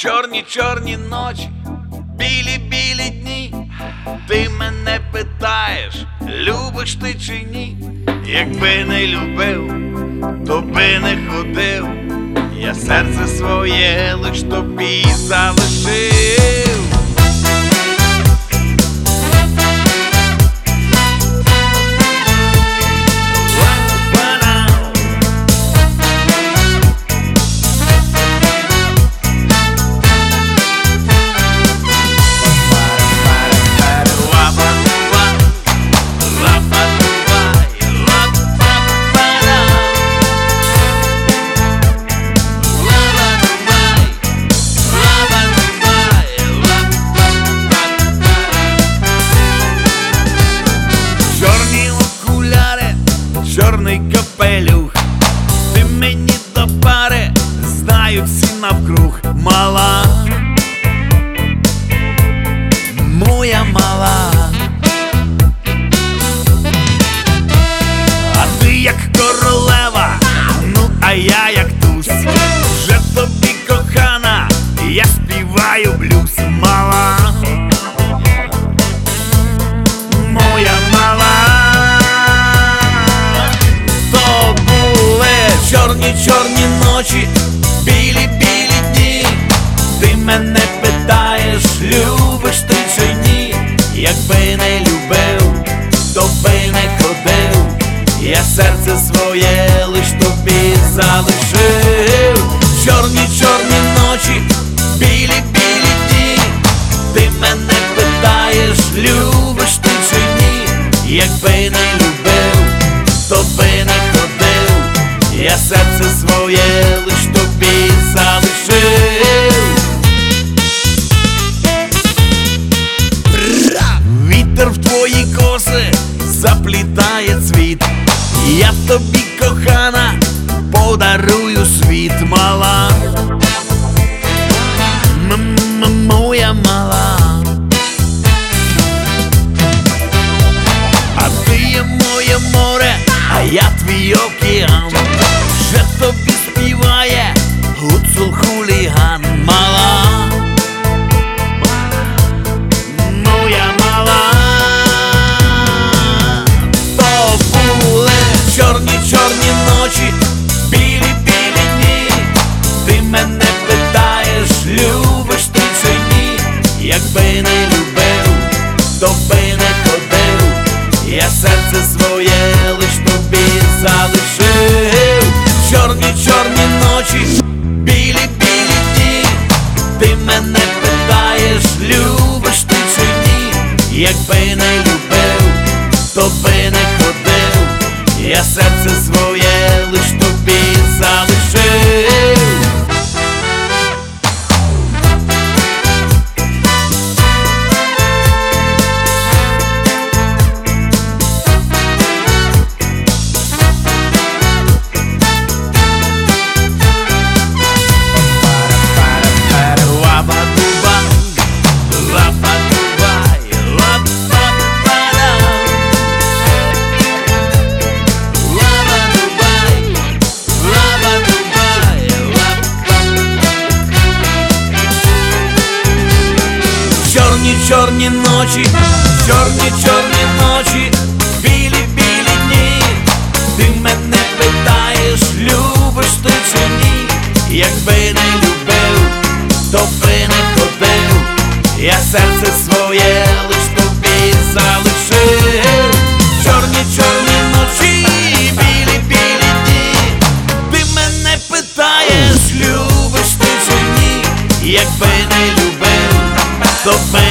Чорні, чорні ночі, білі, білі дні. Ти мене питаєш, любиш ти чи ні? Якби не любив, то би не ходив. Я серце своє лиш тобі залишив. Чорний капелюх, ти мені до пари, знають всі навкруг. Мала, моя мала, а ти як королева, ну а я як туз. Вже тобі кохана, я співаю блюз. Мала, моя мала. Чорні, чорні ночі, білі, білі дні. Ти мене питаєш, любиш ти чи ні? Якби не любив, то би не ходив. Я серце своє лиш тобі залишив. Чорні, чорні ночі, білі, білі дні. Ти мене питаєш, любиш ти чи ні? Якби не любив, то би не ходив. Я серце своє лиш тобі залишив. Вітер в твої коси заплітає цвіт. Я тобі, кохана, подарую світ. Мала, моя мала, а ти є моє море, а я твій океан. Вже тобі співає гуцул хуліган. Мала, моя мала, то були чорні, чорні ночі, білі, білі дні. Ти мене питаєш, любиш ти чи ні? Якби не любив, то би не ходив. Я серце своє лиш тобі залишив. Чорні, чорні ночі, білі, білі дні. Ти мене питаєш, любиш ти чи ні? Якби не любив, то би не ходив. Я серце своє лиш тобі залишив. Чорні, чорні ночі, чорні, чорні ночі, білі, білі дні. Ти мене питаєш, любиш ти чи ні? Якби не любив, то би не ходив. Я серце своє лиш тобі залишив. Чорні, чорні ночі, білі, білі дні. Ти мене питаєш, любиш ти чи ні? Якби не любив, то би